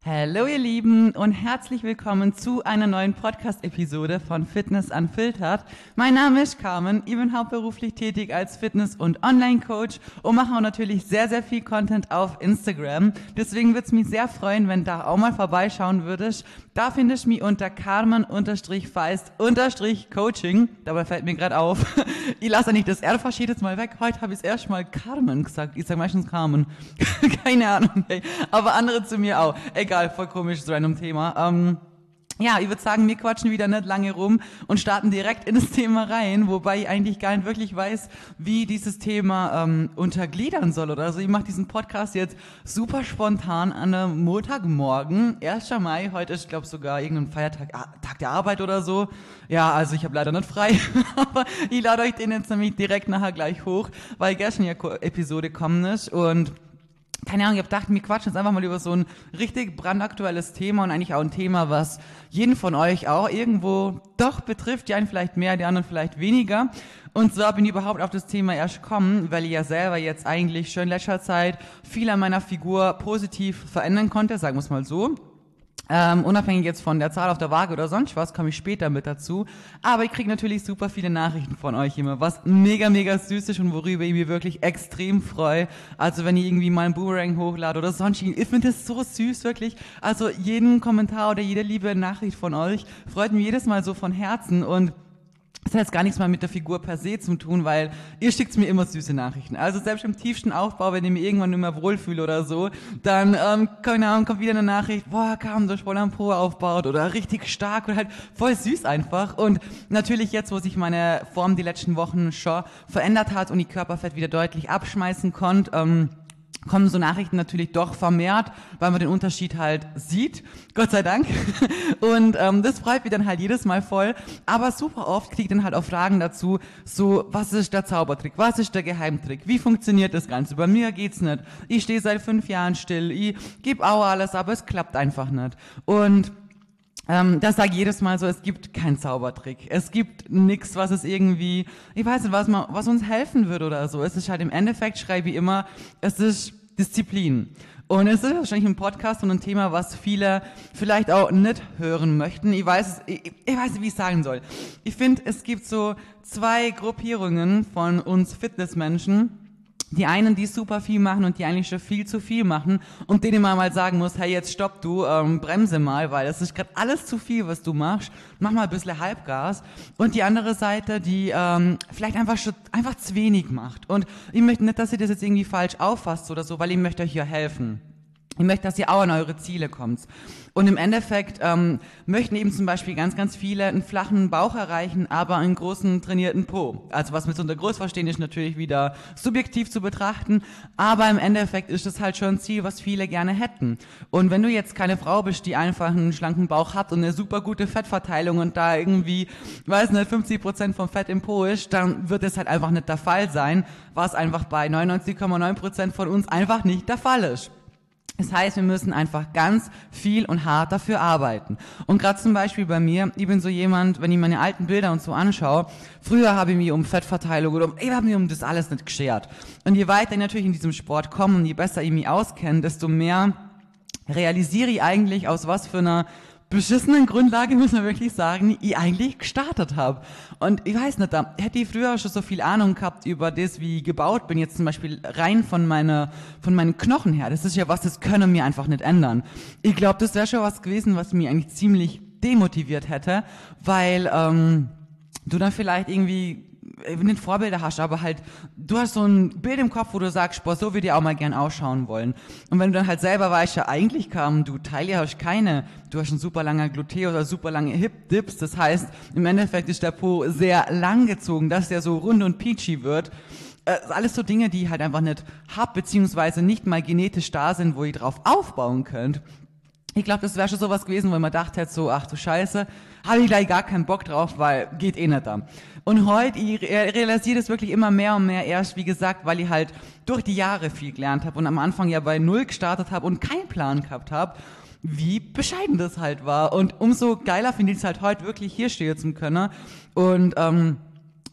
Hallo ihr Lieben und herzlich willkommen zu einer neuen Podcast-Episode von Fitness Unfiltered. Mein Name ist Carmen, ich bin hauptberuflich tätig als Fitness- und Online-Coach und mache auch natürlich sehr, sehr viel Content auf Instagram. Deswegen würde es mich sehr freuen, wenn da auch mal vorbeischauen würdest. Da findest du mich unter Carmen-Feist-Coaching. Dabei fällt mir gerade auf, ich lasse nicht das R verschiebt jetzt mal weg. Heute habe ich es erst mal Carmen gesagt. Ich sage meistens Carmen. Keine Ahnung, ey. Aber andere zu mir auch. Egal, voll komisches random Thema. Ja, ich würde sagen, wir quatschen wieder nicht lange rum und starten direkt in das Thema rein, wobei ich eigentlich gar nicht wirklich weiß, wie dieses Thema untergliedern soll oder so. Ich mache diesen Podcast jetzt super spontan an einem Montagmorgen, 1. Mai, heute ist, glaube ich, sogar irgendein Feiertag, Tag der Arbeit oder so. Ja, also ich habe leider nicht frei, aber ich lade euch den jetzt nämlich direkt nachher gleich hoch, weil gestern ja Episode kommen ist und keine Ahnung, ich habe gedacht, wir quatschen jetzt einfach mal über so ein richtig brandaktuelles Thema und eigentlich auch ein Thema, was jeden von euch auch irgendwo doch betrifft, die einen vielleicht mehr, die anderen vielleicht weniger. Und zwar bin ich überhaupt auf das Thema erst gekommen, weil ich ja selber jetzt eigentlich schon in letzter Zeit viel an meiner Figur positiv verändern konnte, sagen wir es mal so. Unabhängig jetzt von der Zahl auf der Waage oder sonst was, komme ich später mit dazu. Aber ich kriege natürlich super viele Nachrichten von euch immer, was mega, mega süß ist und worüber ich mich wirklich extrem freue. Also wenn ihr irgendwie mal einen Boomerang hochladet oder sonst, ich finde das so süß, wirklich. Also jeden Kommentar oder jede liebe Nachricht von euch freut mich jedes Mal so von Herzen und das hat jetzt gar nichts mal mit der Figur per se zu tun, weil ihr schickt mir immer süße Nachrichten. Also selbst im tiefsten Aufbau, wenn ich mich irgendwann nicht mehr wohlfühle oder so, dann keine Ahnung, kommt wieder eine Nachricht, boah, kam durch voll am Po aufbaut oder richtig stark oder halt voll süß einfach. Und natürlich jetzt, wo sich meine Form die letzten Wochen schon verändert hat und die Körperfett wieder deutlich abschmeißen konnte, kommen so Nachrichten natürlich doch vermehrt, weil man den Unterschied halt sieht, Gott sei Dank. Und das freut mich dann halt jedes Mal voll. Aber super oft kriege ich dann halt auch Fragen dazu, so, was ist der Zaubertrick, was ist der Geheimtrick, wie funktioniert das Ganze? Bei mir geht's nicht. Ich stehe seit 5 Jahren still, ich gebe auch alles, aber es klappt einfach nicht. Und das sage ich jedes Mal so, es gibt keinen Zaubertrick. Es gibt nichts, was es irgendwie, ich weiß nicht, was uns helfen würde oder so. Es ist halt im Endeffekt, schreibe ich immer, es ist Disziplin. Und es ist wahrscheinlich ein Podcast und ein Thema, was viele vielleicht auch nicht hören möchten. Ich weiß nicht, wie ich sagen soll. Ich finde, es gibt so 2 Gruppierungen von uns Fitnessmenschen. Die einen, die super viel machen und die eigentlich schon viel zu viel machen und denen man mal sagen muss, hey, jetzt stopp du, bremse mal, weil das ist gerade alles zu viel, was du machst. Mach mal ein bisschen Halbgas. Und die andere Seite, die vielleicht einfach zu wenig macht. Und ich möchte nicht, dass ihr das jetzt irgendwie falsch auffasst oder so, weil ich möchte euch hier helfen. Ich möchte, dass ihr auch an eure Ziele kommt. Und im Endeffekt möchten eben zum Beispiel ganz, ganz viele einen flachen Bauch erreichen, aber einen großen trainierten Po. Also was wir so unter groß verstehen, ist natürlich wieder subjektiv zu betrachten, aber im Endeffekt ist es halt schon ein Ziel, was viele gerne hätten. Und wenn du jetzt keine Frau bist, die einfach einen schlanken Bauch hat und eine super gute Fettverteilung und da irgendwie, weiß nicht, 50% vom Fett im Po ist, dann wird es halt einfach nicht der Fall sein, was einfach bei 99,9% von uns einfach nicht der Fall ist. Das heißt, wir müssen einfach ganz viel und hart dafür arbeiten. Und gerade zum Beispiel bei mir, ich bin so jemand, wenn ich meine alten Bilder und so anschaue, früher habe ich mich um Fettverteilung oder ich habe mich um das alles nicht geschert. Und je weiter ich natürlich in diesem Sport komme und je besser ich mich auskenne, desto mehr realisiere ich eigentlich, aus was für einer beschissenen Grundlage, muss man wirklich sagen, ich eigentlich gestartet habe. Und ich weiß nicht, da hätte ich früher schon so viel Ahnung gehabt über das, wie ich gebaut bin, jetzt zum Beispiel rein von meinen Knochen her. Das ist ja was, das können wir einfach nicht ändern. Ich glaube, das wäre schon was gewesen, was mich eigentlich ziemlich demotiviert hätte, weil du dann vielleicht irgendwie nicht Vorbilder hast, aber halt, du hast so ein Bild im Kopf, wo du sagst, boah, so würde ich auch mal gern ausschauen wollen. Und wenn du dann halt selber weißt, ja eigentlich du Taille hast keine, du hast ein super langer Gluteus oder super lange Hip-Dips, das heißt, im Endeffekt ist der Po sehr lang gezogen, dass der so rund und peachy wird. Alles so Dinge, die ich halt einfach nicht hab, beziehungsweise nicht mal genetisch da sind, wo ihr drauf aufbauen könnt. Ich glaube, das wäre schon sowas gewesen, wo man dachte hätte so, ach du Scheiße, habe ich gleich gar keinen Bock drauf, weil geht eh nicht da. Und heute, ich realisiere das wirklich immer mehr und mehr erst, wie gesagt, weil ich halt durch die Jahre viel gelernt habe und am Anfang ja bei 0 gestartet habe und keinen Plan gehabt habe, wie bescheiden das halt war. Und umso geiler finde ich es halt heute wirklich hier stehen zu können und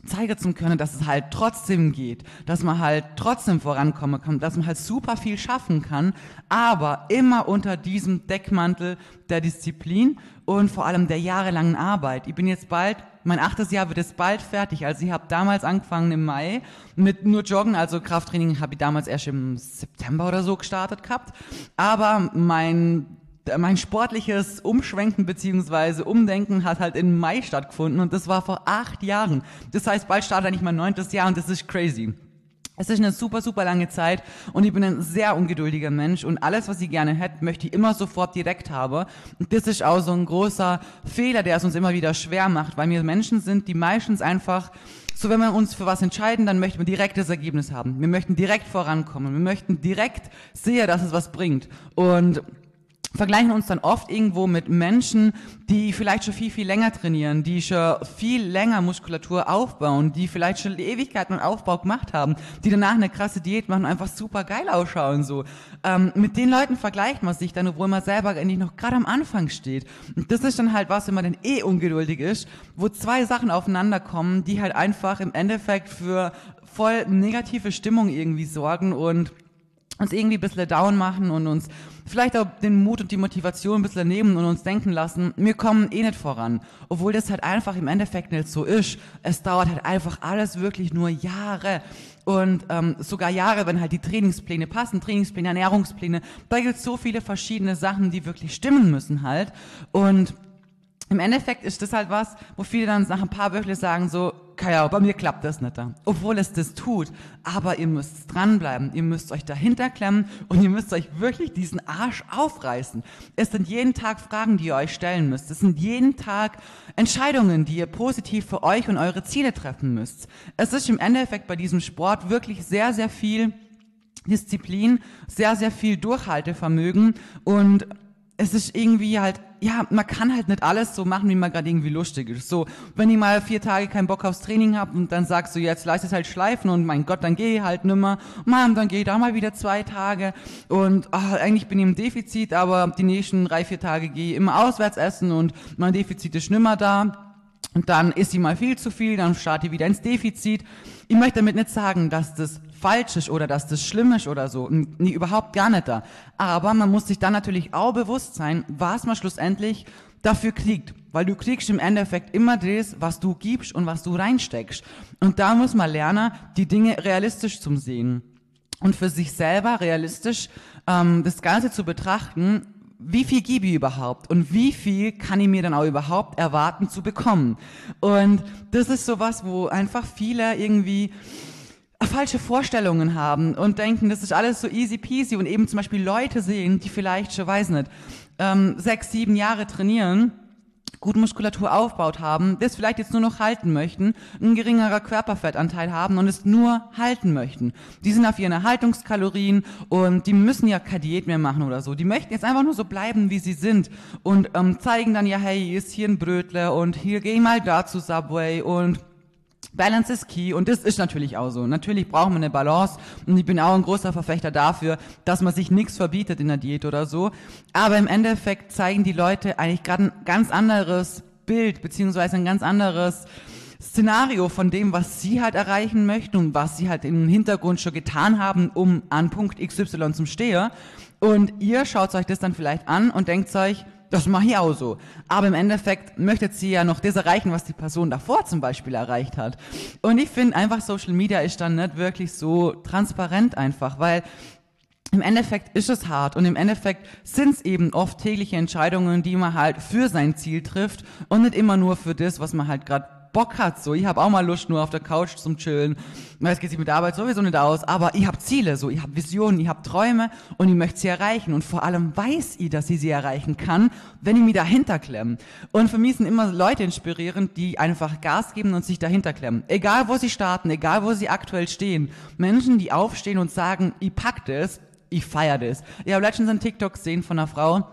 zeigen zu können, dass es halt trotzdem geht, dass man halt trotzdem vorankommen kann, dass man halt super viel schaffen kann, aber immer unter diesem Deckmantel der Disziplin und vor allem der jahrelangen Arbeit. Ich bin jetzt bald, mein 8. Jahr wird jetzt bald fertig, also ich habe damals angefangen im Mai mit nur Joggen, also Krafttraining habe ich damals erst im September oder so gestartet gehabt, aber mein sportliches Umschwenken bzw. Umdenken hat halt im Mai stattgefunden und das war vor 8 Jahren. Das heißt, bald startet eigentlich mein 9. Jahr und das ist crazy. Es ist eine super, super lange Zeit und ich bin ein sehr ungeduldiger Mensch und alles, was ich gerne hätte, möchte ich immer sofort direkt haben. Und das ist auch so ein großer Fehler, der es uns immer wieder schwer macht, weil wir Menschen sind, die meistens einfach so, wenn wir uns für was entscheiden, dann möchten wir direkt das Ergebnis haben. Wir möchten direkt vorankommen. Wir möchten direkt sehen, dass es was bringt. Und vergleichen uns dann oft irgendwo mit Menschen, die vielleicht schon viel, viel länger trainieren, die schon viel länger Muskulatur aufbauen, die vielleicht schon Ewigkeiten und Aufbau gemacht haben, die danach eine krasse Diät machen und einfach super geil ausschauen, so. Mit den Leuten vergleicht man sich dann, obwohl man selber eigentlich noch gerade am Anfang steht. Und das ist dann halt was, wenn man dann ungeduldig ist, wo 2 Sachen aufeinander kommen, die halt einfach im Endeffekt für voll negative Stimmung irgendwie sorgen und uns irgendwie ein bisschen down machen und uns vielleicht auch den Mut und die Motivation ein bisschen nehmen und uns denken lassen, wir kommen nicht voran. Obwohl das halt einfach im Endeffekt nicht so ist. Es dauert halt einfach alles wirklich nur Jahre. Und sogar Jahre, wenn halt die Trainingspläne passen, Trainingspläne, Ernährungspläne, da gibt es so viele verschiedene Sachen, die wirklich stimmen müssen halt. Und im Endeffekt ist das halt was, wo viele dann nach ein paar Wöchern sagen so, ja, bei mir klappt das nicht da. Obwohl es das tut. Aber ihr müsst dranbleiben, ihr müsst euch dahinter klemmen und ihr müsst euch wirklich diesen Arsch aufreißen. Es sind jeden Tag Fragen, die ihr euch stellen müsst. Es sind jeden Tag Entscheidungen, die ihr positiv für euch und eure Ziele treffen müsst. Es ist im Endeffekt bei diesem Sport wirklich sehr, sehr viel Disziplin, sehr, sehr viel Durchhaltevermögen und es ist irgendwie halt, ja, man kann halt nicht alles so machen, wie man gerade irgendwie lustig ist. So, wenn ich mal 4 Tage keinen Bock aufs Training hab und dann sagst du, jetzt lass es halt schleifen und mein Gott, dann geh ich halt nimmer. Mann, dann geh ich da mal wieder 2 Tage und eigentlich bin ich im Defizit, aber die nächsten 3, 4 Tage gehe ich immer auswärts essen und mein Defizit ist nimmer da. Und dann isst sie mal viel zu viel, dann starte ich wieder ins Defizit. Ich möchte damit nicht sagen, dass das falsch ist oder dass das schlimm ist oder so. Nee, überhaupt gar nicht da. Aber man muss sich dann natürlich auch bewusst sein, was man schlussendlich dafür kriegt. Weil du kriegst im Endeffekt immer das, was du gibst und was du reinsteckst. Und da muss man lernen, die Dinge realistisch zu sehen. Und für sich selber realistisch das Ganze zu betrachten, wie viel gebe ich überhaupt und wie viel kann ich mir dann auch überhaupt erwarten zu bekommen. Und das ist sowas, wo einfach viele irgendwie falsche Vorstellungen haben und denken, das ist alles so easy peasy und eben zum Beispiel Leute sehen, die vielleicht schon, weiß nicht, 6, 7 Jahre trainieren, gut Muskulatur aufgebaut haben, das vielleicht jetzt nur noch halten möchten, ein geringerer Körperfettanteil haben und es nur halten möchten. Die sind auf ihren Erhaltungskalorien und die müssen ja keine Diät mehr machen oder so. Die möchten jetzt einfach nur so bleiben, wie sie sind und zeigen dann ja, hey, hier ist hier ein Brötle und hier geh mal da zu Subway und Balance is key und das ist natürlich auch so. Natürlich brauchen wir eine Balance und ich bin auch ein großer Verfechter dafür, dass man sich nichts verbietet in der Diät oder so. Aber im Endeffekt zeigen die Leute eigentlich gerade ein ganz anderes Bild beziehungsweise ein ganz anderes Szenario von dem, was sie halt erreichen möchten und was sie halt im Hintergrund schon getan haben, um an Punkt XY zum Stehen. Und ihr schaut euch das dann vielleicht an und denkt euch, das mache ich auch so. Aber im Endeffekt möchtet sie ja noch das erreichen, was die Person davor zum Beispiel erreicht hat. Und ich finde einfach, Social Media ist dann nicht wirklich so transparent einfach, weil im Endeffekt ist es hart und im Endeffekt sind es eben oft tägliche Entscheidungen, die man halt für sein Ziel trifft und nicht immer nur für das, was man halt gerade Bock hat, so. Ich habe auch mal Lust nur auf der Couch zum Chillen. Es geht sich mit der Arbeit sowieso nicht aus, aber ich habe Ziele, so. Ich habe Visionen, ich habe Träume und ich möchte sie erreichen. Und vor allem weiß ich, dass ich sie erreichen kann, wenn ich mich dahinter klemme. Und für mich sind immer Leute inspirierend, die einfach Gas geben und sich dahinter klemmen. Egal, wo sie starten, egal, wo sie aktuell stehen. Menschen, die aufstehen und sagen, ich pack das, ich feier das. Ich habe letztens einen TikTok gesehen von einer Frau,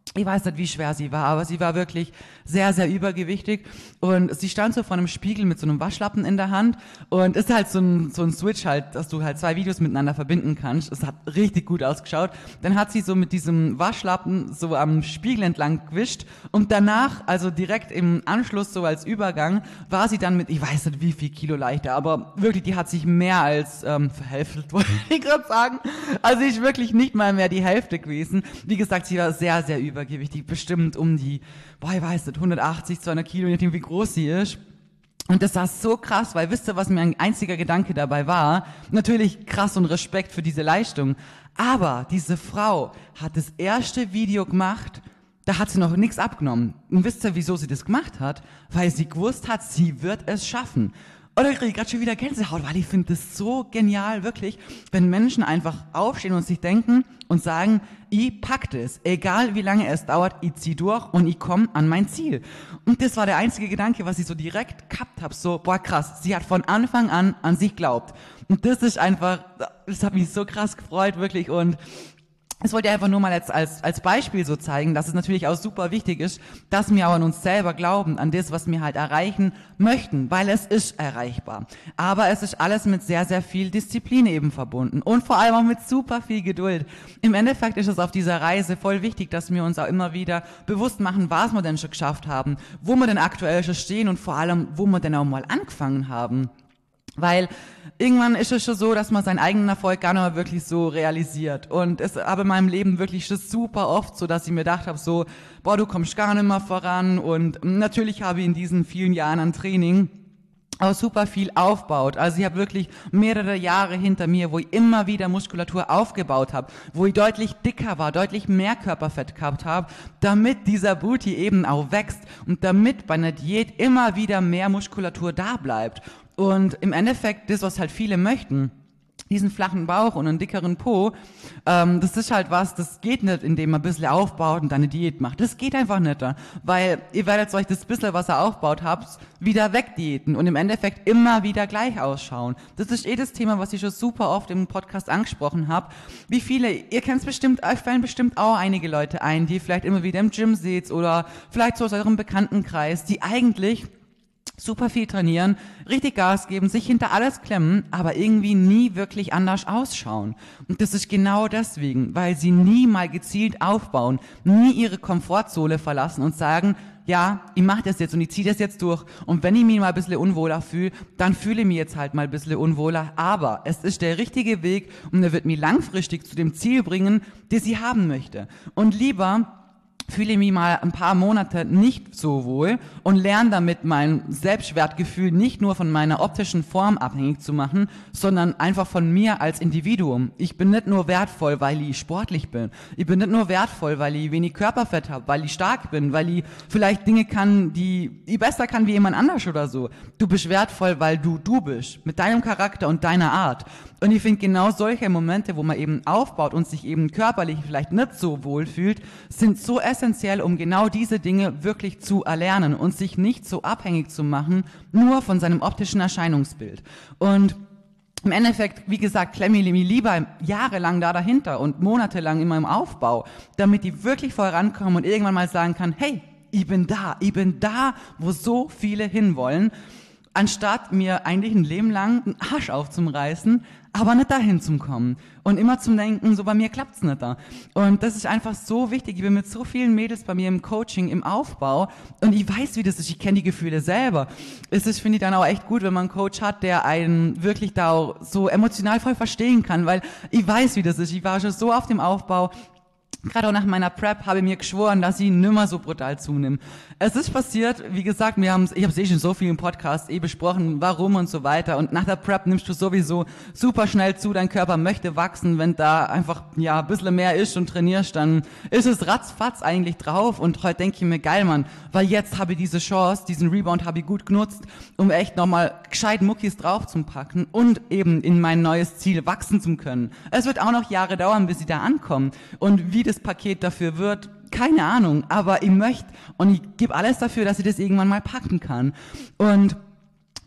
Ich weiß nicht, wie schwer sie war, aber sie war wirklich sehr, sehr übergewichtig und sie stand so vor einem Spiegel mit so einem Waschlappen in der Hand und ist halt so ein Switch halt, dass du halt 2 Videos miteinander verbinden kannst. Es hat richtig gut ausgeschaut. Dann hat sie so mit diesem Waschlappen so am Spiegel entlang gewischt und danach, also direkt im Anschluss so als Übergang, war sie dann mit, ich weiß nicht wie viel Kilo leichter, aber wirklich, die hat sich mehr als verhälftet, wollte ich gerade sagen. Also ich wirklich nicht mal mehr die Hälfte gewesen. Wie gesagt, sie war sehr, sehr übergewichtig, bestimmt um die, ich weiß nicht, 180, 200 Kilo, je nachdem wie groß sie ist. Und das war so krass, weil wisst ihr, was mir ein einziger Gedanke dabei war? Natürlich krass und Respekt für diese Leistung. Aber diese Frau hat das erste Video gemacht, da hat sie noch nichts abgenommen. Und wisst ihr, wieso sie das gemacht hat? Weil sie gewusst hat, sie wird es schaffen. Oder ich kriege gerade schon wieder Gänsehaut, weil ich finde das so genial, wirklich, wenn Menschen einfach aufstehen und sich denken und sagen, ich pack das, egal wie lange es dauert, ich zieh durch und ich komme an mein Ziel. Und das war der einzige Gedanke, was ich so direkt gehabt habe, so, boah krass, sie hat von Anfang an sich glaubt. Und das ist einfach, das hat mich so krass gefreut, wirklich, und das wollte ich einfach nur mal jetzt als Beispiel so zeigen, dass es natürlich auch super wichtig ist, dass wir auch an uns selber glauben, an das, was wir halt erreichen möchten, weil es ist erreichbar. Aber es ist alles mit sehr, sehr viel Disziplin eben verbunden und vor allem auch mit super viel Geduld. Im Endeffekt ist es auf dieser Reise voll wichtig, dass wir uns auch immer wieder bewusst machen, was wir denn schon geschafft haben, wo wir denn aktuell schon stehen und vor allem, wo wir denn auch mal angefangen haben. Weil irgendwann ist es schon so, dass man seinen eigenen Erfolg gar nicht mehr wirklich so realisiert. Und es aber in meinem Leben wirklich schon super oft so, dass ich mir gedacht habe, so, boah, du kommst gar nicht mehr voran. Und natürlich habe ich in diesen vielen Jahren an Training auch super viel aufbaut. Also ich habe wirklich mehrere Jahre hinter mir, wo ich immer wieder Muskulatur aufgebaut habe, wo ich deutlich dicker war, deutlich mehr Körperfett gehabt habe, damit dieser Booty eben auch wächst und damit bei einer Diät immer wieder mehr Muskulatur da bleibt. Und im Endeffekt, das, was halt viele möchten, diesen flachen Bauch und einen dickeren Po, das ist halt was, das geht nicht, indem man ein bisschen aufbaut und dann eine Diät macht. Das geht einfach nicht, weil ihr werdet euch das bisschen, was ihr aufbaut habt, wieder wegdiäten und im Endeffekt immer wieder gleich ausschauen. Das ist das Thema, was ich schon super oft im Podcast angesprochen habe. Wie viele, ihr kennt es bestimmt, euch fallen bestimmt auch einige Leute ein, die vielleicht immer wieder im Gym seht oder vielleicht so aus eurem Bekanntenkreis, die eigentlich super viel trainieren, richtig Gas geben, sich hinter alles klemmen, aber irgendwie nie wirklich anders ausschauen. Und das ist genau deswegen, weil sie nie mal gezielt aufbauen, nie ihre Komfortzone verlassen und sagen, ja, ich mache das jetzt und ich ziehe das jetzt durch und wenn ich mich mal ein bisschen unwohler fühle, dann fühle ich mich jetzt halt mal ein bisschen unwohler, aber es ist der richtige Weg und er wird mich langfristig zu dem Ziel bringen, das ich haben möchte. Und lieber fühle ich mich mal ein paar Monate nicht so wohl und lerne damit mein Selbstwertgefühl nicht nur von meiner optischen Form abhängig zu machen, sondern einfach von mir als Individuum. Ich bin nicht nur wertvoll, weil ich sportlich bin. Ich bin nicht nur wertvoll, weil ich wenig Körperfett habe, weil ich stark bin, weil ich vielleicht Dinge kann, die ich besser kann wie jemand anders oder so. Du bist wertvoll, weil du bist, mit deinem Charakter und deiner Art. Und ich finde genau solche Momente, wo man eben aufbaut und sich eben körperlich vielleicht nicht so wohl fühlt, sind so essentiell, um genau diese Dinge wirklich zu erlernen und sich nicht so abhängig zu machen, nur von seinem optischen Erscheinungsbild. Und im Endeffekt, wie gesagt, klemme ich mich lieber jahrelang dahinter und monatelang immer im Aufbau, damit ich wirklich vorankomme und irgendwann mal sagen kann, hey, ich bin da, wo so viele hinwollen, anstatt mir eigentlich ein Leben lang einen Arsch aufzureißen, aber nicht dahin zu kommen. Und immer zum Denken, so bei mir klappt's nicht da. Und das ist einfach so wichtig. Ich bin mit so vielen Mädels bei mir im Coaching, im Aufbau und ich weiß, wie das ist. Ich kenne die Gefühle selber. Es ist, finde ich, dann auch echt gut, wenn man einen Coach hat, der einen wirklich da auch so emotional voll verstehen kann, weil ich weiß, wie das ist. Ich war schon so auf dem Aufbau. Gerade auch nach meiner Prep habe ich mir geschworen, dass ich nimmer so brutal zunehme. Es ist passiert, wie gesagt, ich habe es schon so viel im Podcast besprochen, warum und so weiter. Und nach der Prep nimmst du sowieso super schnell zu, dein Körper möchte wachsen. Wenn da einfach ein bisschen mehr ist und trainierst, dann ist es ratzfatz eigentlich drauf. Und heute denke ich mir, geil, Mann, weil jetzt habe ich diese Chance, diesen Rebound habe ich gut genutzt, um echt nochmal gescheit Muckis drauf zu packen und eben in mein neues Ziel wachsen zu können. Es wird auch noch Jahre dauern, bis ich da ankomme. Und wie das Paket dafür wird, keine Ahnung, aber ich möchte und ich gebe alles dafür, dass ich das irgendwann mal packen kann. Und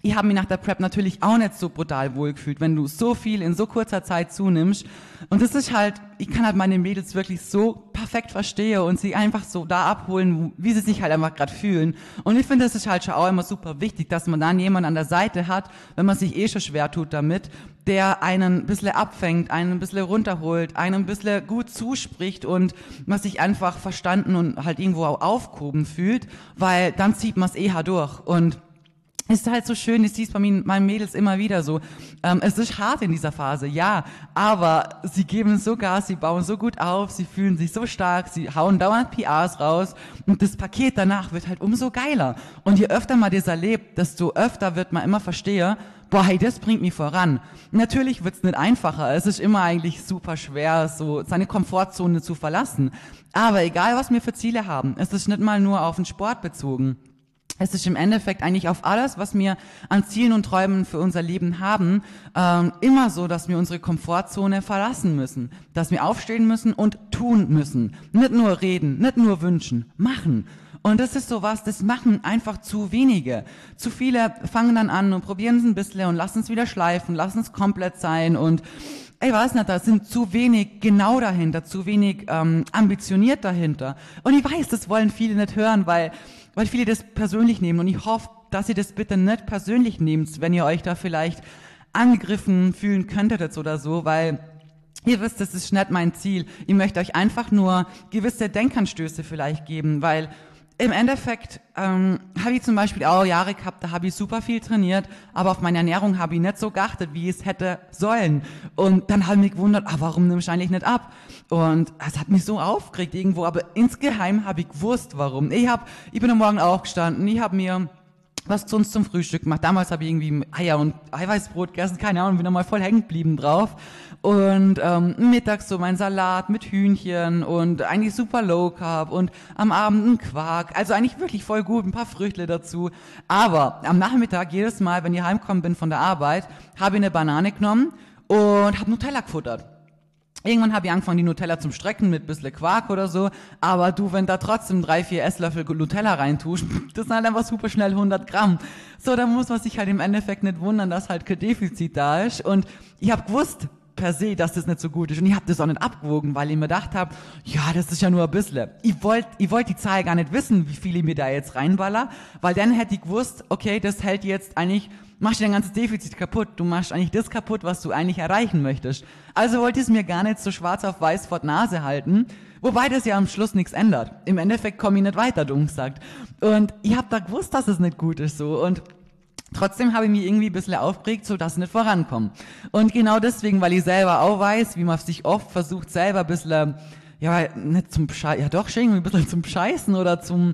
ich habe mich nach der Prep natürlich auch nicht so brutal wohlgefühlt, wenn du so viel in so kurzer Zeit zunimmst. Und das ist halt, ich kann halt meine Mädels wirklich so perfekt verstehen und sie einfach so da abholen, wie sie sich halt einfach gerade fühlen. Und ich finde, das ist halt schon auch immer super wichtig, dass man dann jemanden an der Seite hat, wenn man sich schon schwer tut damit, der einen ein bisschen abfängt, einen ein bisschen runterholt, einen ein bisschen gut zuspricht und man sich einfach verstanden und halt irgendwo auch aufgehoben fühlt, weil dann zieht man es eher durch. Und ist halt so schön, ich sehe es bei meinen Mädels immer wieder so. Es ist hart in dieser Phase, ja, aber sie geben so Gas, sie bauen so gut auf, sie fühlen sich so stark, sie hauen dauernd PRs raus und das Paket danach wird halt umso geiler. Und je öfter man das erlebt, desto öfter wird man immer verstehen, boah, hey, das bringt mich voran. Natürlich wird's nicht einfacher, es ist immer eigentlich super schwer, so seine Komfortzone zu verlassen. Aber egal, was wir für Ziele haben, es ist nicht mal nur auf den Sport bezogen. Es ist im Endeffekt eigentlich auf alles, was wir an Zielen und Träumen für unser Leben haben, immer so, dass wir unsere Komfortzone verlassen müssen, dass wir aufstehen müssen und tun müssen. Nicht nur reden, nicht nur wünschen, machen. Und das ist sowas, das machen einfach zu wenige. Zu viele fangen dann an und probieren es ein bisschen und lassen es wieder schleifen, lassen es komplett sein und ich weiß nicht, da sind zu wenig genau dahinter, zu wenig ambitioniert dahinter. Und ich weiß, das wollen viele nicht hören, weil viele das persönlich nehmen. Und ich hoffe, dass ihr das bitte nicht persönlich nehmt, wenn ihr euch da vielleicht angegriffen fühlen könntet jetzt oder so, weil ihr wisst, das ist nicht mein Ziel. Ich möchte euch einfach nur gewisse Denkanstöße vielleicht geben, weil im Endeffekt habe ich zum Beispiel auch Jahre gehabt, da habe ich super viel trainiert, aber auf meine Ernährung habe ich nicht so geachtet, wie es hätte sollen. Und dann habe ich mich gewundert, warum nimmst du eigentlich nicht ab? Und es hat mich so aufgeregt irgendwo, aber insgeheim habe ich gewusst, warum. Ich bin am Morgen aufgestanden, ich habe mir was sonst zum Frühstück gemacht. Damals habe ich irgendwie Eier und Eiweißbrot gegessen, keine Ahnung, bin nochmal voll hängen geblieben drauf. Und mittags so mein Salat mit Hühnchen und eigentlich super Low Carb und am Abend ein Quark. Also eigentlich wirklich voll gut, ein paar Früchte dazu. Aber am Nachmittag, jedes Mal, wenn ich heimgekommen bin von der Arbeit, habe ich eine Banane genommen und habe Nutella gefuttert. Irgendwann habe ich angefangen, die Nutella zum Strecken mit ein bisschen Quark oder so, aber du, wenn da trotzdem 3-4 Esslöffel Nutella reintust, das sind halt einfach super schnell 100 Gramm. So, da muss man sich halt im Endeffekt nicht wundern, dass halt kein Defizit da ist. Und ich habe gewusst, per se, dass das nicht so gut ist. Und ich habe das auch nicht abgewogen, weil ich mir gedacht habe, ja, das ist ja nur ein bisschen. Ich wollt die Zahl gar nicht wissen, wie viel ich mir da jetzt reinballer, weil dann hätte ich gewusst, okay, das hält jetzt eigentlich, machst du dein ganzes Defizit kaputt. Du machst eigentlich das kaputt, was du eigentlich erreichen möchtest. Also wollte ich es mir gar nicht so schwarz auf weiß vor die Nase halten, wobei das ja am Schluss nichts ändert. Im Endeffekt komme ich nicht weiter, dumm gesagt. Und ich habe da gewusst, dass es nicht gut ist so und trotzdem habe ich mich irgendwie ein bisschen aufgeregt, so dass ich nicht vorankomme. Und genau deswegen, weil ich selber auch weiß, wie man sich oft versucht, selber ein bisschen, ja, nicht zum Scheißen, ja doch schon irgendwie ein bisschen zum Scheißen oder zum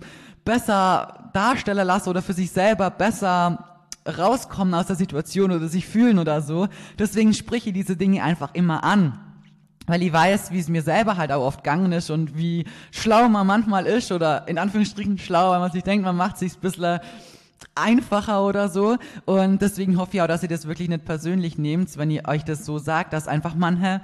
besser darstellen lassen oder für sich selber besser rauskommen aus der Situation oder sich fühlen oder so. Deswegen spreche ich diese Dinge einfach immer an. Weil ich weiß, wie es mir selber halt auch oft gegangen ist und wie schlau man manchmal ist oder in Anführungsstrichen schlau, weil man sich denkt, man macht sich's ein bisschen einfacher oder so. Und deswegen hoffe ich auch, dass ihr das wirklich nicht persönlich nehmt, wenn ihr euch das so sagt, dass einfach manche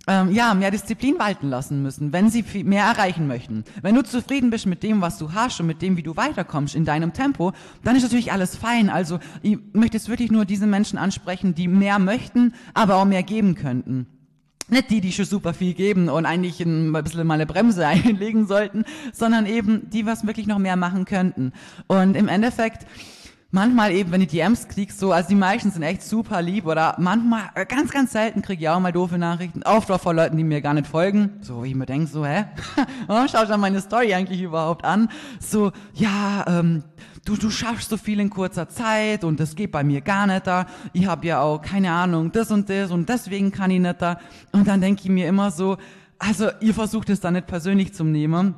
mehr Disziplin walten lassen müssen, wenn sie viel mehr erreichen möchten. Wenn du zufrieden bist mit dem, was du hast und mit dem, wie du weiterkommst in deinem Tempo, dann ist natürlich alles fein. Also ich möchte jetzt wirklich nur diese Menschen ansprechen, die mehr möchten, aber auch mehr geben könnten. Nicht die schon super viel geben und eigentlich ein bisschen mal eine Bremse einlegen sollten, sondern eben die, was wirklich noch mehr machen könnten. Und im Endeffekt manchmal eben, wenn ich DMs krieg, so, also die meisten sind echt super lieb oder manchmal, ganz, ganz selten krieg ich auch mal doofe Nachrichten, oft auch von Leuten, die mir gar nicht folgen, so, wie ich mir denke, so, schau dir meine Story eigentlich überhaupt an, so, ja, du schaffst so viel in kurzer Zeit und das geht bei mir gar nicht da, ich habe ja auch, keine Ahnung, das und deswegen kann ich nicht da und dann denke ich mir immer so, also ihr versucht es da nicht persönlich zu nehmen,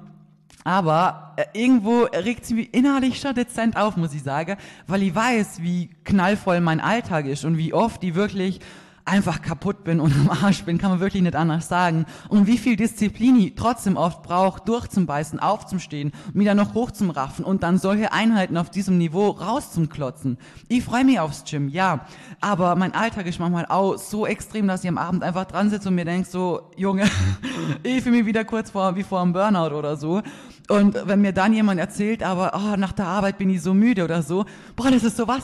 aber irgendwo regt sie mich innerlich schon dezent auf, muss ich sagen, weil ich weiß, wie knallvoll mein Alltag ist und wie oft die wirklich einfach kaputt bin und am Arsch bin, kann man wirklich nicht anders sagen. Und wie viel Disziplin ich trotzdem oft brauche, durchzubeißen, aufzustehen, mich dann noch hochzumraffen und dann solche Einheiten auf diesem Niveau rauszuklotzen. Ich freue mich aufs Gym, ja, aber mein Alltag ist manchmal auch so extrem, dass ich am Abend einfach dran sitze und mir denke so, Junge, ich fühle mich wieder kurz vor einem Burnout oder so. Und wenn mir dann jemand erzählt, aber nach der Arbeit bin ich so müde oder so, boah, das ist sowas,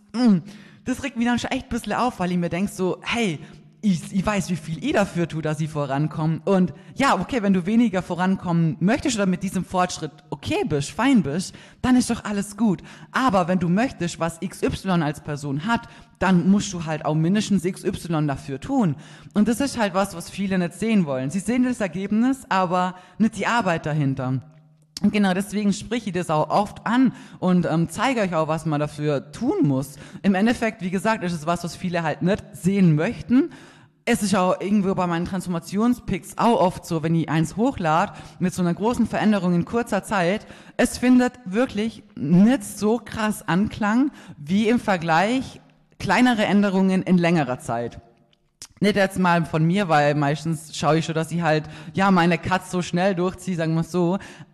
das regt mich dann schon echt ein bisschen auf, weil ich mir denke so, hey, ich weiß, wie viel ich dafür tue, dass ich vorankomme. Und ja, okay, wenn du weniger vorankommen möchtest oder mit diesem Fortschritt okay bist, fein bist, dann ist doch alles gut. Aber wenn du möchtest, was XY als Person hat, dann musst du halt auch mindestens XY dafür tun. Und das ist halt was viele nicht sehen wollen. Sie sehen das Ergebnis, aber nicht die Arbeit dahinter. Und genau deswegen spreche ich das auch oft an und zeige euch auch, was man dafür tun muss. Im Endeffekt, wie gesagt, ist es was viele halt nicht sehen möchten. Es ist auch irgendwo bei meinen Transformationspics auch oft so, wenn ich eins hochlade mit so einer großen Veränderung in kurzer Zeit, es findet wirklich nicht so krass Anklang wie im Vergleich kleinere Änderungen in längerer Zeit. Nicht jetzt mal von mir, weil meistens schaue ich schon, dass ich halt, meine Cuts so schnell durchziehe, sagen wir es so.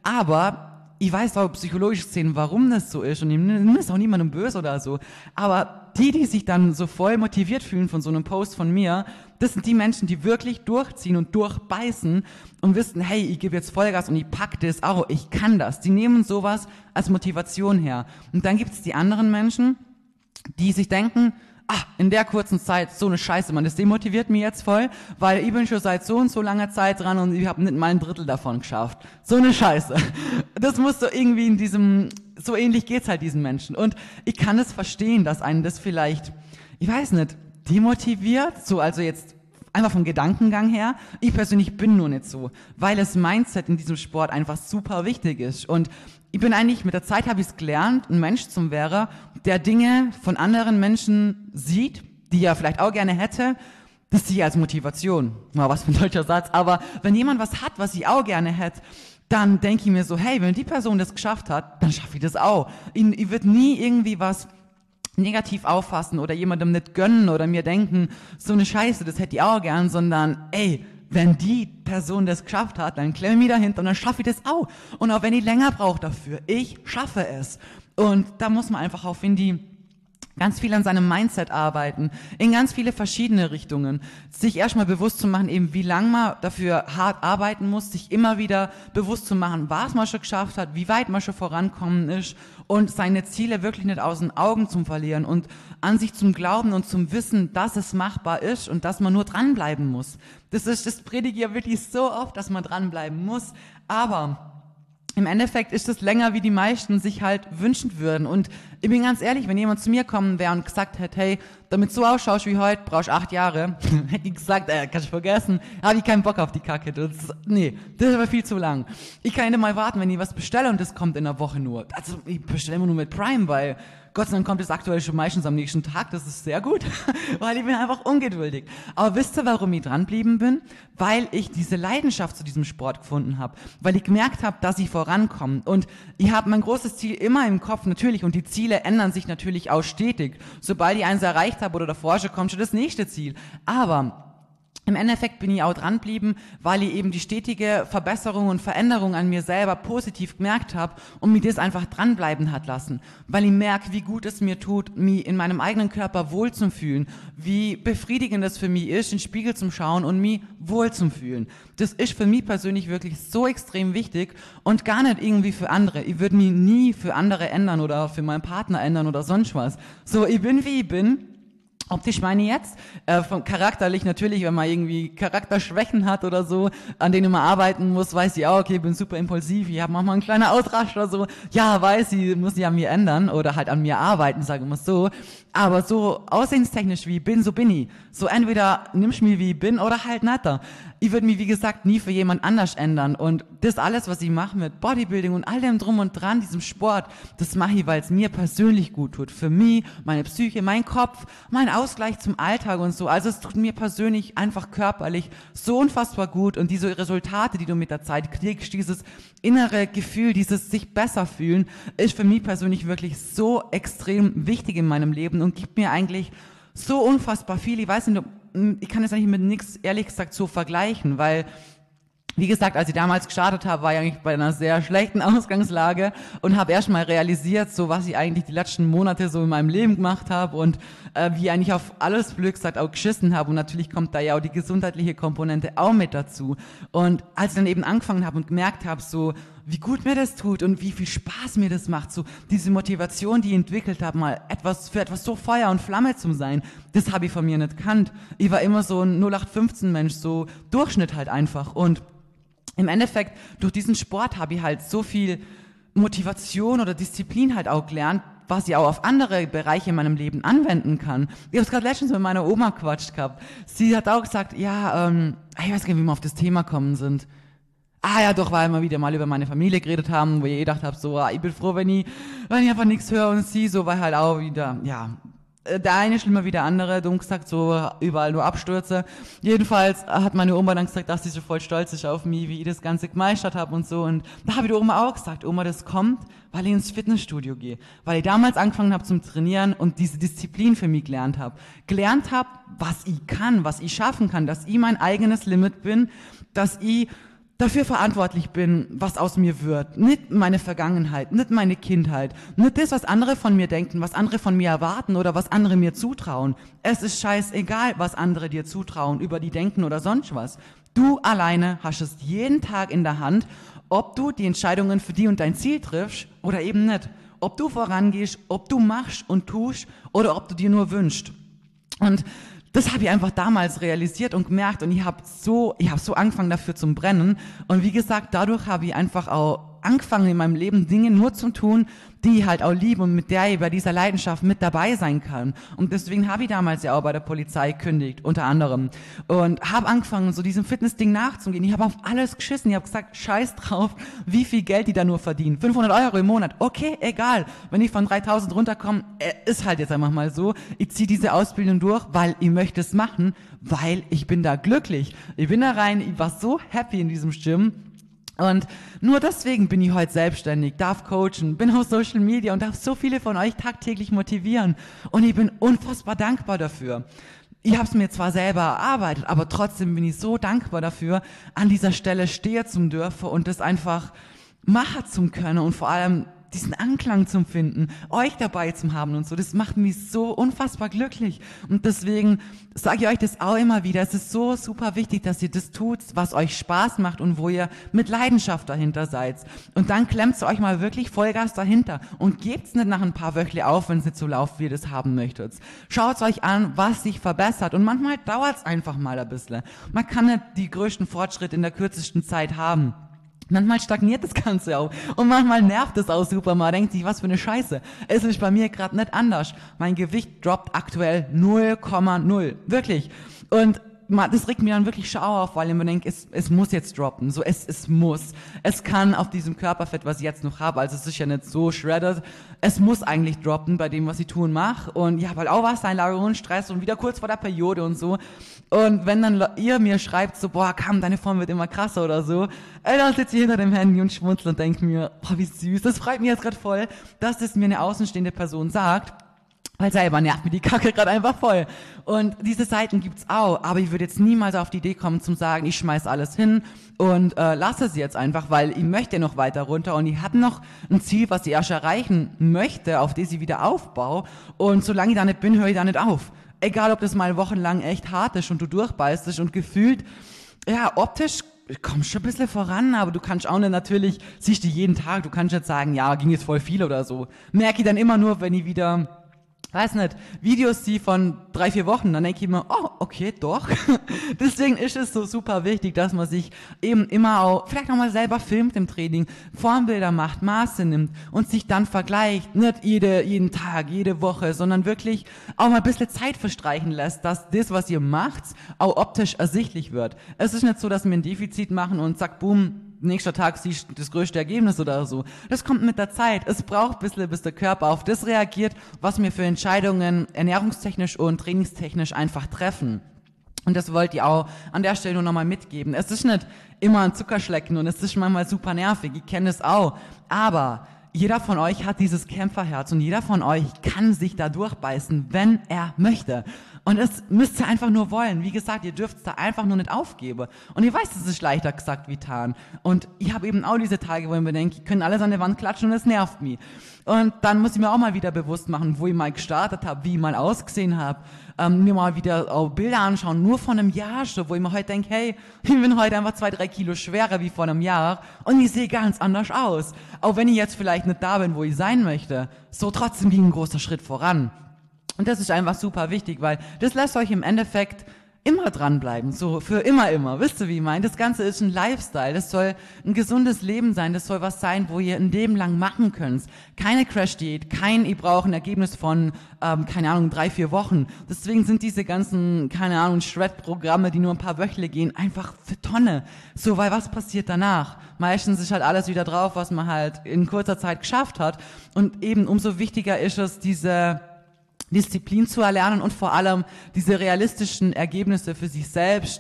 Aber ich weiß auch psychologisch gesehen, warum das so ist. Und ich nehme es auch niemandem böse oder so. Aber die sich dann so voll motiviert fühlen von so einem Post von mir, das sind die Menschen, die wirklich durchziehen und durchbeißen und wissen, hey, ich gebe jetzt Vollgas und ich pack das auch, ich kann das. Die nehmen sowas als Motivation her. Und dann gibt es die anderen Menschen, die sich denken, in der kurzen Zeit so eine Scheiße, Mann, das demotiviert mich jetzt voll, weil ich bin schon seit so und so langer Zeit dran und ich habe nicht mal ein Drittel davon geschafft. So eine Scheiße. Das muss so irgendwie so ähnlich geht's halt diesen Menschen. Und ich kann es verstehen, dass einen das vielleicht, ich weiß nicht, demotiviert, so also jetzt einfach vom Gedankengang her. Ich persönlich bin nur nicht so, weil das Mindset in diesem Sport einfach super wichtig ist. Und ich bin eigentlich, mit der Zeit habe ich es gelernt, ein Mensch zum wäre, der Dinge von anderen Menschen sieht, die er vielleicht auch gerne hätte, das sehe ich als Motivation. Mal was für ein deutscher Satz. Aber wenn jemand was hat, was ich auch gerne hätte, dann denke ich mir so, hey, wenn die Person das geschafft hat, dann schaffe ich das auch. Ich würde nie irgendwie was negativ auffassen oder jemandem nicht gönnen oder mir denken, so eine Scheiße, das hätte ich auch gern, sondern, ey, wenn die Person das geschafft hat, dann klemme ich mich dahinter und dann schaffe ich das auch. Und auch wenn ich länger brauche dafür, ich schaffe es. Und da muss man einfach auch, finde ich, ganz viel an seinem Mindset arbeiten, in ganz viele verschiedene Richtungen. Sich erstmal bewusst zu machen, eben wie lange man dafür hart arbeiten muss, sich immer wieder bewusst zu machen, was man schon geschafft hat, wie weit man schon vorankommen ist und seine Ziele wirklich nicht aus den Augen zu verlieren und an sich zum Glauben und zum Wissen, dass es machbar ist und dass man nur dranbleiben muss. Das predige ich ja wirklich so oft, dass man dranbleiben muss, aber im Endeffekt ist es länger, wie die meisten sich halt wünschen würden. Und ich bin ganz ehrlich, wenn jemand zu mir kommen wäre und gesagt hätte, hey, damit du so ausschaust wie heute, brauchst du 8 Jahre, hätte ich gesagt, kannst du vergessen, habe ich keinen Bock auf die Kacke. Das ist aber viel zu lang. Ich kann nicht mal warten, wenn ich was bestelle und das kommt in einer Woche nur. Also ich bestelle immer nur mit Prime, weil Gott sei Dank kommt es aktuell schon meistens am nächsten Tag, das ist sehr gut, weil ich bin einfach ungeduldig. Aber wisst ihr, warum ich dranbleiben bin? Weil ich diese Leidenschaft zu diesem Sport gefunden habe, weil ich gemerkt habe, dass ich vorankomme. Und ich habe mein großes Ziel immer im Kopf, natürlich, und die Ziele ändern sich natürlich auch stetig. Sobald ich eins erreicht habe oder davor schon, kommt schon das nächste Ziel. Aber im Endeffekt bin ich auch dranbleiben, weil ich eben die stetige Verbesserung und Veränderung an mir selber positiv gemerkt habe und mir das einfach dranbleiben hat lassen. Weil ich merke, wie gut es mir tut, mich in meinem eigenen Körper wohl zu fühlen, wie befriedigend es für mich ist, in den Spiegel zu schauen und mich wohl zu fühlen. Das ist für mich persönlich wirklich so extrem wichtig und gar nicht irgendwie für andere. Ich würde mich nie für andere ändern oder für meinen Partner ändern oder sonst was. So, ich bin, wie ich bin. Optisch meine ich jetzt, charakterlich natürlich, wenn man irgendwie Charakterschwächen hat oder so, an denen man arbeiten muss, weiß ich auch, okay, ich bin super impulsiv, ich habe manchmal einen kleinen Ausrasch oder so, ja, weiß ich, muss ich an mir ändern oder halt an mir arbeiten, sagen wir mal so, aber so aussehenstechnisch wie ich bin, so bin ich. So entweder nimmst du mich wie ich bin oder halt netter. Ich würde mich, wie gesagt, nie für jemand anders ändern und das alles, was ich mache mit Bodybuilding und all dem drum und dran, diesem Sport, das mache ich, weil es mir persönlich gut tut. Für mich, meine Psyche, mein Kopf, mein Ausgleich zum Alltag und so. Also es tut mir persönlich einfach körperlich so unfassbar gut und diese Resultate, die du mit der Zeit kriegst, dieses innere Gefühl, dieses sich besser fühlen, ist für mich persönlich wirklich so extrem wichtig in meinem Leben und gibt mir eigentlich so unfassbar viel. Ich weiß nicht, ich kann es eigentlich mit nichts, ehrlich gesagt, so vergleichen, weil wie gesagt, als ich damals gestartet habe, war ich eigentlich bei einer sehr schlechten Ausgangslage und habe erst mal realisiert, so was ich eigentlich die letzten Monate so in meinem Leben gemacht habe und wie ich eigentlich auf alles, blöd gesagt, auch geschissen habe. Und natürlich kommt da ja auch die gesundheitliche Komponente auch mit dazu. Und als ich dann eben angefangen habe und gemerkt habe, so wie gut mir das tut und wie viel Spaß mir das macht, so diese Motivation, die ich entwickelt habe, mal für etwas so Feuer und Flamme zu sein, das habe ich von mir nicht gekannt. Ich war immer so ein 0815-Mensch, so Durchschnitt halt einfach. Und im Endeffekt, durch diesen Sport habe ich halt so viel Motivation oder Disziplin halt auch gelernt, was ich auch auf andere Bereiche in meinem Leben anwenden kann. Ich habe es gerade letztens mit meiner Oma quatscht gehabt. Sie hat auch gesagt, ja, ich weiß gar nicht, wie wir auf das Thema kommen sind. Ah ja, doch, weil wir wieder mal über meine Familie geredet haben, wo ich gedacht habe, so, ich bin froh, wenn ich einfach nichts höre und sie, so, weil halt auch wieder, ja, der eine schlimmer wie der andere, dumm gesagt, so überall nur Abstürze. Jedenfalls hat meine Oma dann gesagt, dass sie so voll stolz ist auf mich, wie ich das Ganze gemeistert habe und so. Und da habe ich der Oma auch gesagt, Oma, das kommt, weil ich ins Fitnessstudio gehe. Weil ich damals angefangen habe zum Trainieren und diese Disziplin für mich gelernt habe. Gelernt habe, was ich kann, was ich schaffen kann, dass ich mein eigenes Limit bin, dass ich dafür verantwortlich bin, was aus mir wird. Nicht meine Vergangenheit, nicht meine Kindheit, nicht das, was andere von mir denken, was andere von mir erwarten oder was andere mir zutrauen. Es ist scheißegal, was andere dir zutrauen, über die denken oder sonst was. Du alleine hast es jeden Tag in der Hand, ob du die Entscheidungen für die und dein Ziel triffst oder eben nicht. Ob du vorangehst, ob du machst und tust oder ob du dir nur wünschst. Und das habe ich einfach damals realisiert und gemerkt und ich habe so angefangen dafür zu brennen und wie gesagt, dadurch habe ich einfach auch angefangen in meinem Leben Dinge nur zu tun, die ich halt auch liebe und mit der ich bei dieser Leidenschaft mit dabei sein kann. Und deswegen habe ich damals ja auch bei der Polizei gekündigt, unter anderem. Und habe angefangen, so diesem Fitnessding nachzugehen. Ich habe auf alles geschissen. Ich habe gesagt, scheiß drauf, wie viel Geld die da nur verdienen. 500 Euro im Monat. Okay, egal. Wenn ich von 3000 runterkomme, ist halt jetzt einfach mal so. Ich ziehe diese Ausbildung durch, weil ich möchte es machen, weil ich bin da glücklich. Ich bin da rein, ich war so happy in diesem Gym. Und nur deswegen bin ich heute selbstständig, darf coachen, bin auf Social Media und darf so viele von euch tagtäglich motivieren. Und ich bin unfassbar dankbar dafür. Ich habe es mir zwar selber erarbeitet, aber trotzdem bin ich so dankbar dafür, an dieser Stelle stehen zu dürfen und das einfach machen zu können und vor allem diesen Anklang zu finden, euch dabei zu haben und so, das macht mich so unfassbar glücklich. Und deswegen sage ich euch das auch immer wieder, es ist so super wichtig, dass ihr das tut, was euch Spaß macht und wo ihr mit Leidenschaft dahinter seid. Und dann klemmt euch mal wirklich Vollgas dahinter und gebt's nicht nach ein paar Wöchle auf, wenn es nicht so läuft, wie ihr das haben möchtet. Schaut euch an, was sich verbessert und manchmal dauert's einfach mal ein bisschen. Man kann nicht die größten Fortschritte in der kürzesten Zeit haben. Manchmal stagniert das Ganze auch und manchmal nervt es auch super, man denkt sich, was für eine Scheiße. Es ist bei mir gerade nicht anders. Mein Gewicht droppt aktuell 0,0. Wirklich. Und das regt mir dann wirklich Schauer auf, weil ich mir denke, es muss jetzt droppen. So, es muss. Es kann auf diesem Körperfett, was ich jetzt noch habe, also es ist ja nicht so shredded, es muss eigentlich droppen bei dem, was ich tun mache. Und ich habe halt auch Wassereinlagerung, Stress und wieder kurz vor der Periode und so. Und wenn dann ihr mir schreibt, so, boah, komm, deine Form wird immer krasser oder so, dann sitze ich hinter dem Handy und schmunzel und denke mir, boah, wie süß. Das freut mich jetzt gerade voll, dass das mir eine außenstehende Person sagt. Weil selber nervt mir die Kacke gerade einfach voll. Und diese Seiten gibt's auch, aber ich würde jetzt niemals auf die Idee kommen zum sagen, ich schmeiß alles hin und lasse sie jetzt einfach, weil ich möchte noch weiter runter und ich habe noch ein Ziel, was ich erst erreichen möchte, auf das ich wieder aufbaue. Und solange ich da nicht bin, höre ich da nicht auf. Egal, ob das mal wochenlang echt hart ist und du durchbeißt und gefühlt, ja, optisch kommst schon ein bisschen voran, aber du kannst auch nicht natürlich, siehst du jeden Tag, du kannst nicht sagen, ja, ging jetzt voll viel oder so. Merke ich dann immer nur, wenn ich wieder, weiß nicht, Videos sehe von 3-4 Wochen, dann denke ich mir, oh, okay, doch. Deswegen ist es so super wichtig, dass man sich eben immer auch, vielleicht auch mal selber filmt im Training, Formbilder macht, Maße nimmt und sich dann vergleicht, nicht jeden Tag, jede Woche, sondern wirklich auch mal ein bisschen Zeit verstreichen lässt, dass das, was ihr macht, auch optisch ersichtlich wird. Es ist nicht so, dass wir ein Defizit machen und zack, boom, nächster Tag siehst du das größte Ergebnis oder so. Das kommt mit der Zeit. Es braucht ein bisschen, bis der Körper auf das reagiert, was wir für Entscheidungen ernährungstechnisch und trainingstechnisch einfach treffen. Und das wollt ihr auch an der Stelle nur nochmal mitgeben. Es ist nicht immer ein Zuckerschlecken und es ist manchmal super nervig. Ich kenne es auch. Aber jeder von euch hat dieses Kämpferherz und jeder von euch kann sich da durchbeißen, wenn er möchte. Und das müsst ihr einfach nur wollen. Wie gesagt, ihr dürft es da einfach nur nicht aufgeben. Und ihr weißt, es ist leichter gesagt wie getan. Und ich habe eben auch diese Tage, wo ich mir denke, ich können alles an der Wand klatschen und es nervt mich. Und dann muss ich mir auch mal wieder bewusst machen, wo ich mal gestartet habe, wie ich mal ausgesehen habe. Mir mal wieder auch Bilder anschauen, nur von einem Jahr schon, wo ich mir heute denke, hey, ich bin heute einfach 2-3 Kilo schwerer wie vor einem Jahr und ich sehe ganz anders aus. Auch wenn ich jetzt vielleicht nicht da bin, wo ich sein möchte, so trotzdem ging ein großer Schritt voran. Und das ist einfach super wichtig, weil das lässt euch im Endeffekt immer dranbleiben, so für immer. Wisst ihr, wie ich meine? Das Ganze ist ein Lifestyle, das soll ein gesundes Leben sein, das soll was sein, wo ihr ein Leben lang machen könnt. Keine Crash-Diät, ihr braucht ein Ergebnis von, 3-4 Wochen. Deswegen sind diese ganzen, Shred-Programme, die nur ein paar Wöchle gehen, einfach für Tonne. So, weil was passiert danach? Meistens ist halt alles wieder drauf, was man halt in kurzer Zeit geschafft hat. Und eben umso wichtiger ist es, diese Disziplin zu erlernen und vor allem diese realistischen Ergebnisse für sich selbst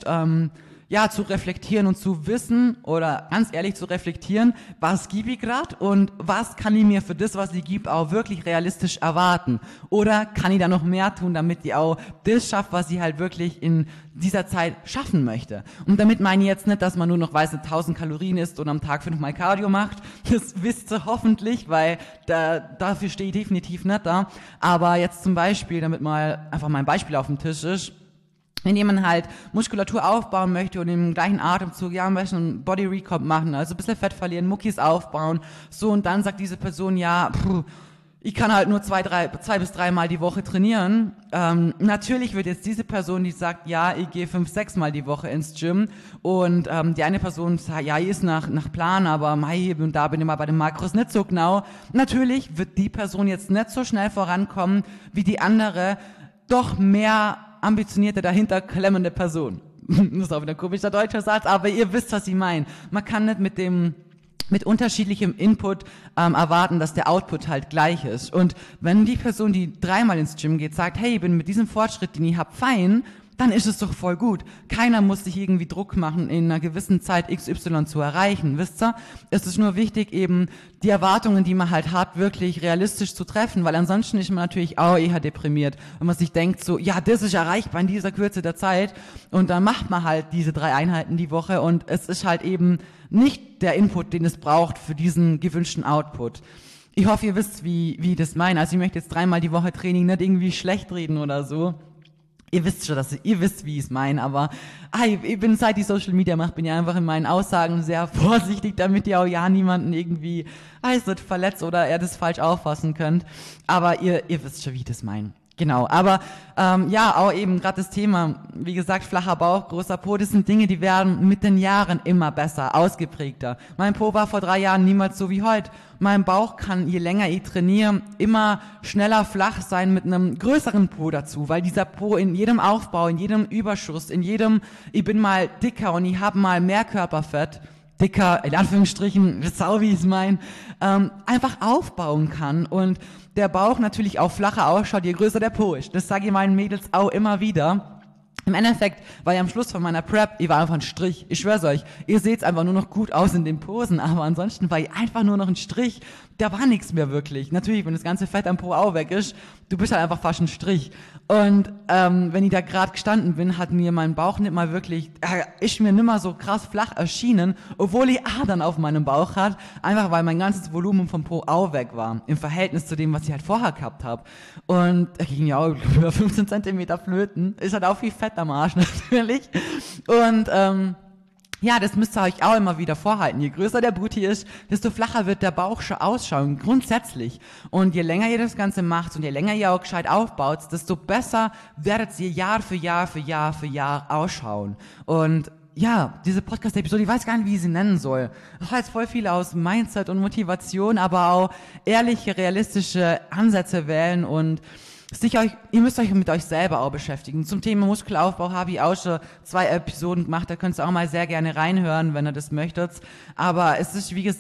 zu reflektieren und zu wissen oder ganz ehrlich zu reflektieren, was gebe ich gerade und was kann ich mir für das, was ich gebe, auch wirklich realistisch erwarten. Oder kann ich da noch mehr tun, damit ich auch das schaffe, was ich halt wirklich in dieser Zeit schaffen möchte. Und damit meine ich jetzt nicht, dass man nur noch 1000 Kalorien isst und am Tag 5-mal Cardio macht. Das wisst ihr hoffentlich, weil dafür stehe ich definitiv nicht da. Aber jetzt zum Beispiel, damit mal einfach mein Beispiel auf dem Tisch ist, wenn jemand halt Muskulatur aufbauen möchte und im gleichen Atemzug, am besten einen Body Recomp machen, also ein bisschen Fett verlieren, Muckis aufbauen, so, und dann sagt diese Person, ich kann halt nur 2 bis 3 Mal die Woche trainieren. Natürlich wird jetzt diese Person, die sagt, ich gehe 5-6 Mal die Woche ins Gym, und die eine Person sagt, ich ist nach Plan, aber hier und da bin ich mal bei den Makros nicht so genau. Natürlich wird die Person jetzt nicht so schnell vorankommen wie die andere, doch mehr ambitionierte, dahinter klemmende Person. Das ist auch wieder ein komischer deutscher Satz, aber ihr wisst, was ich meine. Man kann nicht mit unterschiedlichem Input erwarten, dass der Output halt gleich ist. Und wenn die Person, die 3-mal ins Gym geht, sagt, hey, ich bin mit diesem Fortschritt, den ich hab, fein, dann ist es doch voll gut. Keiner muss sich irgendwie Druck machen, in einer gewissen Zeit XY zu erreichen, wisst ihr? Es ist nur wichtig, eben die Erwartungen, die man halt hat, wirklich realistisch zu treffen, weil ansonsten ist man natürlich auch eher deprimiert, wenn man sich denkt so, das ist erreichbar in dieser Kürze der Zeit, und dann macht man halt diese 3 Einheiten die Woche und es ist halt eben nicht der Input, den es braucht für diesen gewünschten Output. Ich hoffe, ihr wisst, wie ich das meine. Also ich möchte jetzt 3-mal die Woche Training nicht irgendwie schlecht reden oder so. Ihr wisst schon, ihr wisst, wie ich es meine, aber ich bin, seit ich Social Media mache, bin ja einfach in meinen Aussagen sehr vorsichtig, damit ihr auch niemanden irgendwie, verletzt oder er das falsch auffassen könnt. Aber ihr wisst schon, wie ich das meine. Genau, aber auch eben gerade das Thema, wie gesagt, flacher Bauch, großer Po, das sind Dinge, die werden mit den Jahren immer besser, ausgeprägter. Mein Po war vor 3 Jahren niemals so wie heute. Mein Bauch kann, je länger ich trainiere, immer schneller flach sein mit einem größeren Po dazu, weil dieser Po in jedem Aufbau, in jedem Überschuss, ich bin mal dicker und ich habe mal mehr Körperfett, dicker, in Anführungsstrichen, sau wie ich es meine, einfach aufbauen kann und der Bauch natürlich auch flacher ausschaut, je größer der Po ist. Das sage ich meinen Mädels auch immer wieder. Im Endeffekt war ich am Schluss von meiner Prep, ich war einfach ein Strich. Ich schwör's euch, ihr seht's einfach nur noch gut aus in den Posen, aber ansonsten war ich einfach nur noch ein Strich. Da war nichts mehr wirklich. Natürlich, wenn das ganze Fett am Po auch weg ist, du bist halt einfach fast ein Strich. Und wenn ich da gerade gestanden bin, hat mir mein Bauch nicht mal wirklich, ist mir nicht mal so krass flach erschienen, obwohl ich Adern auf meinem Bauch hat, einfach weil mein ganzes Volumen vom Po auch weg war, im Verhältnis zu dem, was ich halt vorher gehabt habe. Und da ging ja auch über 15 Zentimeter flöten, ist halt auch viel Fett am Arsch natürlich. Und das müsst ihr euch auch immer wieder vorhalten. Je größer der Booty ist, desto flacher wird der Bauch schon ausschauen, grundsätzlich. Und je länger ihr das Ganze macht und je länger ihr auch gescheit aufbaut, desto besser werdet ihr Jahr für Jahr ausschauen. Und diese Podcast-Episode, ich weiß gar nicht, wie ich sie nennen soll. Das heißt voll viel aus Mindset und Motivation, aber auch ehrliche, realistische Ansätze wählen und ihr müsst euch mit euch selber auch beschäftigen. Zum Thema Muskelaufbau habe ich auch schon 2 Episoden gemacht, da könnt ihr auch mal sehr gerne reinhören, wenn ihr das möchtet. Aber es ist, wie gesagt,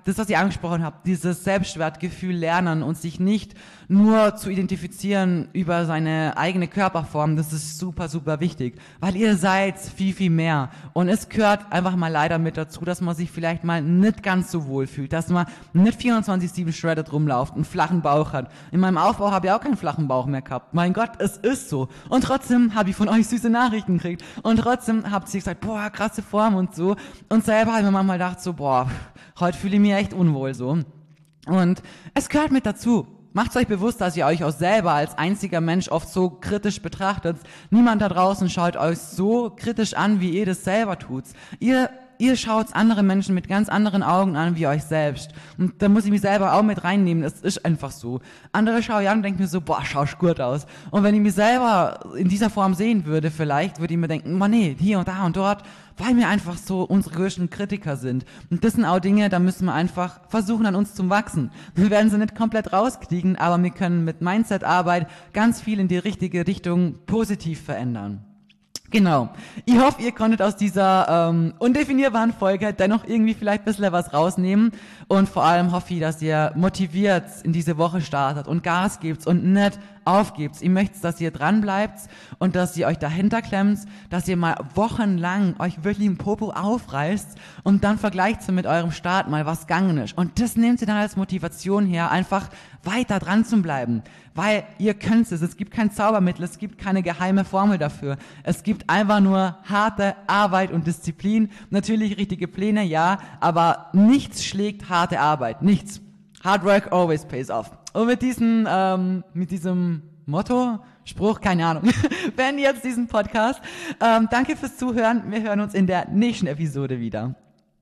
das, was ihr angesprochen habt, dieses Selbstwertgefühl lernen und sich nicht nur zu identifizieren über seine eigene Körperform, das ist super, super wichtig, weil ihr seid viel, viel mehr. Und es gehört einfach mal leider mit dazu, dass man sich vielleicht mal nicht ganz so wohl fühlt, dass man nicht 24/7 shredded rumläuft, einen flachen Bauch hat. In meinem Aufbau habe ich auch keinen flachen Bauch mehr gehabt. Mein Gott, es ist so. Und trotzdem habe ich von euch süße Nachrichten gekriegt. Und trotzdem habt ihr gesagt, boah, krasse Form und so. Und selber habe ich mir manchmal gedacht so, boah, heute fühle ich mich echt unwohl so. Und es gehört mit dazu. Macht euch bewusst, dass ihr euch auch selber als einziger Mensch oft so kritisch betrachtet. Niemand da draußen schaut euch so kritisch an, wie ihr das selber tut. Ihr schaut andere Menschen mit ganz anderen Augen an wie euch selbst. Und da muss ich mich selber auch mit reinnehmen. Das ist einfach so. Andere schauen ich an und denken mir so, boah, schaust gut aus. Und wenn ich mich selber in dieser Form sehen würde, vielleicht würde ich mir denken, man nee, hier und da und dort, weil wir einfach so unsere größten Kritiker sind. Und das sind auch Dinge, da müssen wir einfach versuchen, an uns zu wachsen. Wir werden sie nicht komplett rauskriegen, aber wir können mit Mindset-Arbeit ganz viel in die richtige Richtung positiv verändern. Genau. Ich hoffe, ihr konntet aus dieser undefinierbaren Folge dennoch irgendwie vielleicht ein bisschen was rausnehmen. Und vor allem hoffe ich, dass ihr motiviert in diese Woche startet und Gas gebt und nicht aufgebt. Ich möchte, dass ihr dran bleibt und dass ihr euch dahinter klemmt, dass ihr mal wochenlang euch wirklich im Popo aufreißt und dann vergleicht mit eurem Start mal, was gegangen ist. Und das nehmt ihr dann als Motivation her, einfach weiter dran zu bleiben. Weil ihr könnt es gibt kein Zaubermittel, es gibt keine geheime Formel dafür. Es gibt einfach nur harte Arbeit und Disziplin. Natürlich richtige Pläne, ja, aber nichts schlägt harte Arbeit, nichts. Hard work always pays off. Und mit diesem Motto, Spruch, keine Ahnung, beenden jetzt diesen Podcast. Danke fürs Zuhören. Wir hören uns in der nächsten Episode wieder.